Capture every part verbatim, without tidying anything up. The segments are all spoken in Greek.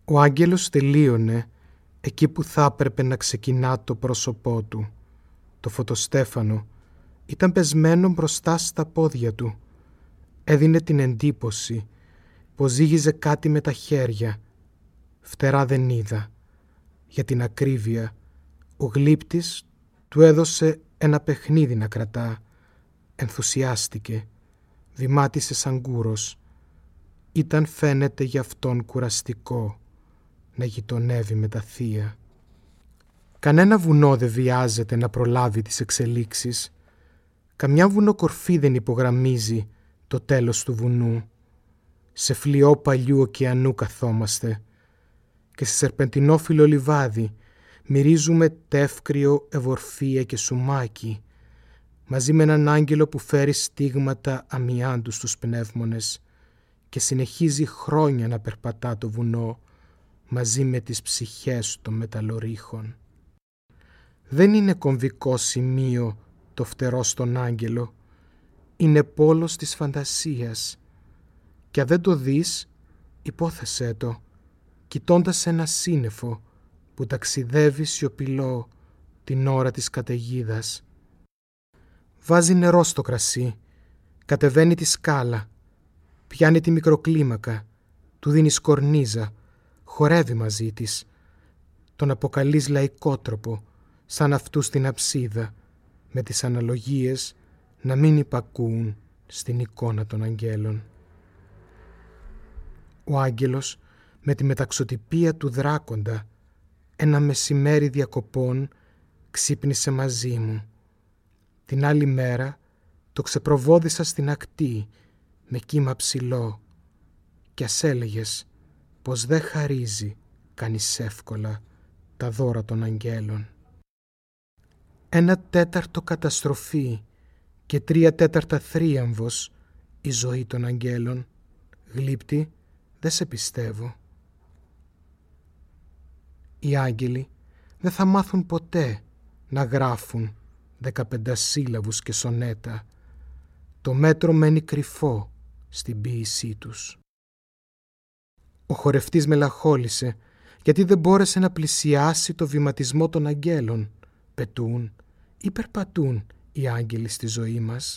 Ο άγγελος τελείωνε εκεί που θα έπρεπε να ξεκινά το πρόσωπό του. Το φωτοστέφανο ήταν πεσμένο μπροστά στα πόδια του. Έδινε την εντύπωση πως ζύγιζε κάτι με τα χέρια. Φτερά δεν είδα. Για την ακρίβεια, ο γλύπτης του έδωσε ένα παιχνίδι να κρατά. Ενθουσιάστηκε. Βημάτισε σαν γκούρος. Ήταν φαίνεται για αυτόν κουραστικό να γειτονεύει με τα θεία. Κανένα βουνό δεν βιάζεται να προλάβει τις εξελίξεις. Καμιά βουνοκορφή δεν υπογραμμίζει το τέλος του βουνού. Σε φλοιό παλιού ωκεανού καθόμαστε και σε σερπεντινόφυλλο λιβάδι μυρίζουμε τεύκριο, ευορφία και σουμάκι μαζί με έναν άγγελο που φέρει στίγματα αμοιάντου στους πνεύμονες και συνεχίζει χρόνια να περπατά το βουνό μαζί με τις ψυχές των μεταλλορύχων. Δεν είναι κομβικό σημείο το φτερό στον άγγελο, είναι πόλος της φαντασίας και αν δεν το δεις, υπόθεσέ το, κοιτώντας ένα σύννεφο που ταξιδεύει σιωπηλό την ώρα της καταιγίδας. Βάζει νερό στο κρασί, κατεβαίνει τη σκάλα, πιάνει τη μικροκλίμακα, του δίνει σκορνίζα, χορεύει μαζί της. Τον αποκαλείς λαϊκότροπο, σαν αυτού στην αψίδα, με τις αναλογίες να μην υπακούουν στην εικόνα των αγγέλων. Ο άγγελος με τη μεταξωτυπία του δράκοντα ένα μεσημέρι διακοπών ξύπνησε μαζί μου. Την άλλη μέρα το ξεπροβόδησα στην ακτή με κύμα ψηλό κι ας έλεγες πως δεν χαρίζει κανείς εύκολα τα δώρα των αγγέλων. Ένα τέταρτο καταστροφή και τρία τέταρτα θρίαμβος η ζωή των αγγέλων. Γλύπτη, δεν σε πιστεύω. Οι άγγελοι δεν θα μάθουν ποτέ να γράφουν δεκαπεντασύλλαβους και σονέτα. Το μέτρο μένει κρυφό στην ποίησή τους. Ο χορευτής μελαγχόλησε γιατί δεν μπόρεσε να πλησιάσει το βηματισμό των αγγέλων. Πετούν ή περπατούν οι άγγελοι στη ζωή μας.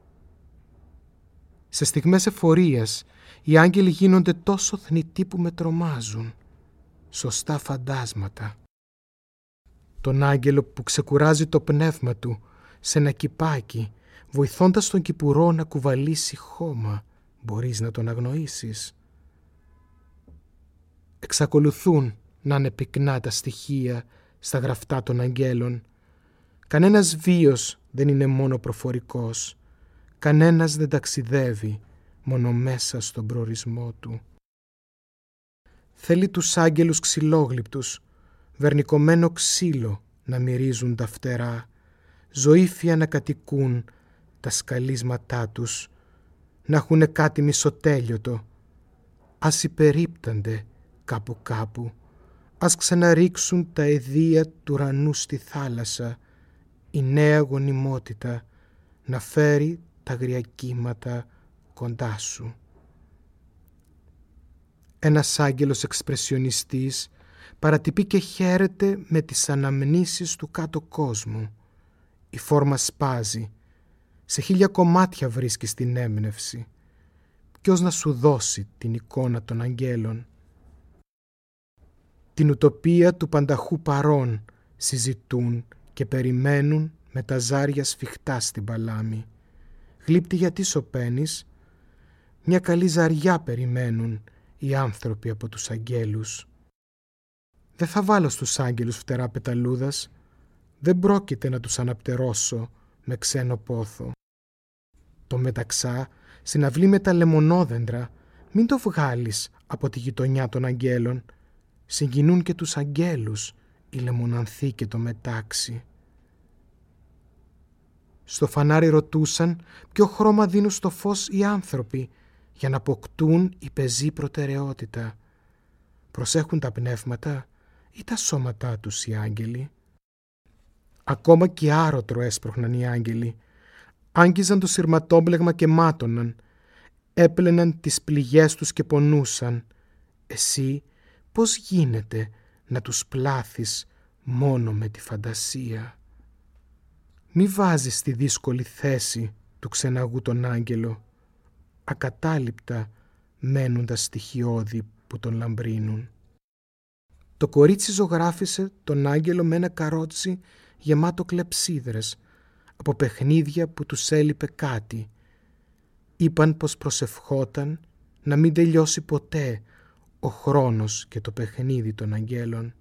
Σε στιγμές εφορίας οι άγγελοι γίνονται τόσο θνητοί που με τρομάζουν. Σωστά φαντάσματα. Τον άγγελο που ξεκουράζει το πνεύμα του σε ένα κυπάκι, βοηθώντας τον κυπουρό να κουβαλήσει χώμα, μπορείς να τον αγνοήσεις. Εξακολουθούν να είναι πυκνά τα στοιχεία στα γραφτά των αγγέλων. Κανένας βίος δεν είναι μόνο προφορικός. Κανένας δεν ταξιδεύει μόνο μέσα στον προορισμό του. Θέλει τους άγγελους ξυλόγλυπτους, βερνικωμένο ξύλο να μυρίζουν τα φτερά, ζωήφια να κατοικούν τα σκαλίσματά τους, να έχουνε κάτι μισοτέλειωτο. Ας υπερίπτανται κάπου κάπου, ας ξαναρίξουν τα εδία του ουρανού στη θάλασσα, η νέα γονιμότητα να φέρει τα αγρία κύματα κοντά σου. Ένας άγγελος εξπρεσιονιστής παρατυπεί και χαίρεται με τις αναμνήσεις του κάτω κόσμου. Η φόρμα σπάζει, σε χίλια κομμάτια βρίσκεις την έμπνευση. Ποιος να σου δώσει την εικόνα των αγγέλων? Την ουτοπία του πανταχού παρών συζητούν και περιμένουν με τα ζάρια σφιχτά στην παλάμη. Γλύπτη, γιατί σωπαίνεις? Μια καλή ζαριά περιμένουν οι άνθρωποι από τους αγγέλους. Δεν θα βάλω στους άγγελους φτερά πεταλούδας, δεν πρόκειται να τους αναπτερώσω με ξένο πόθο. Το μεταξά, συναυλή με τα λεμονόδεντρα, μην το βγάλεις από τη γειτονιά των αγγέλων. Συγκινούν και τους αγγέλους η λεμονανθή και το μετάξι. Στο φανάρι ρωτούσαν ποιο χρώμα δίνουν στο φως οι άνθρωποι για να αποκτούν η πεζή προτεραιότητα. Προσέχουν τα πνεύματα ή τα σώματά τους οι άγγελοι? Ακόμα και άρωτρο έσπροχναν οι άγγελοι. Άγγιζαν το συρματόμπλεγμα και μάτωναν. Έπλαιναν τις πληγές τους και πονούσαν. Εσύ πώς γίνεται να τους πλάθεις μόνο με τη φαντασία. Μη βάζεις στη δύσκολη θέση του ξεναγού τον άγγελο, ακατάληπτα μένουν τα στοιχειώδη που τον λαμπρύνουν. Το κορίτσι ζωγράφισε τον άγγελο με ένα καρότσι γεμάτο κλεψίδρες, από παιχνίδια που τους έλειπε κάτι. Είπαν πως προσευχόταν να μην τελειώσει ποτέ ο χρόνος και το παιχνίδι των αγγέλων.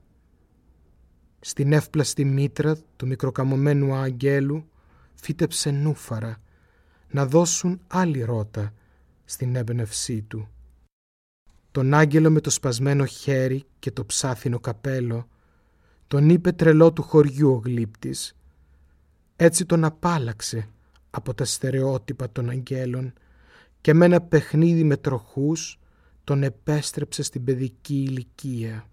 Στην εύπλαστη μήτρα του μικροκαμωμένου αγγέλου φύτεψε νούφαρα να δώσουν άλλη ρότα στην έμπνευσή του. Τον άγγελο με το σπασμένο χέρι και το ψάθινο καπέλο τον είπε τρελό του χωριού ο γλύπτης. Έτσι τον απάλαξε από τα στερεότυπα των αγγέλων και με ένα παιχνίδι με τροχούς τον επέστρεψε στην παιδική ηλικία.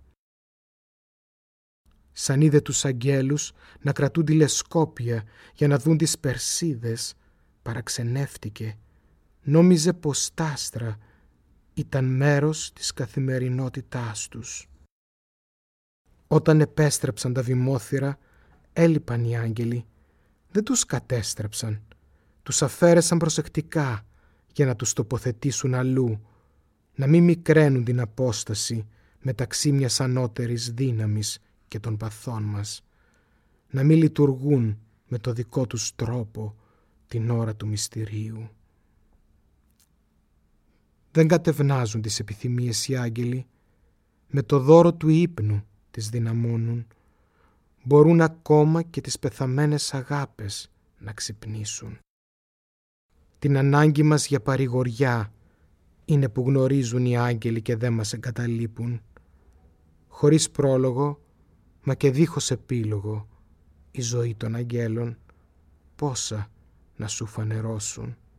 Σαν είδε τους αγγέλους να κρατούν τηλεσκόπια για να δουν τις Περσίδες, παραξενεύτηκε. Νόμιζε πως τα άστρα ήταν μέρος της καθημερινότητάς τους. Όταν επέστρεψαν τα βημόθυρα, έλειπαν οι άγγελοι. Δεν τους κατέστρεψαν. Τους αφαίρεσαν προσεκτικά για να τους τοποθετήσουν αλλού, να μην μικραίνουν την απόσταση μεταξύ μιας ανώτερης δύναμης και των παθών μας, να μην λειτουργούν με το δικό τους τρόπο την ώρα του μυστηρίου. Δεν κατευνάζουν τις επιθυμίες οι άγγελοι, με το δώρο του ύπνου τις δυναμώνουν, μπορούν ακόμα και τις πεθαμένες αγάπες να ξυπνήσουν. Την ανάγκη μας για παρηγοριά είναι που γνωρίζουν οι άγγελοι και δεν μας εγκαταλείπουν. Χωρίς πρόλογο, μα και δίχως επίλογο, η ζωή των αγγέλων πόσα να σου φανερώσουν.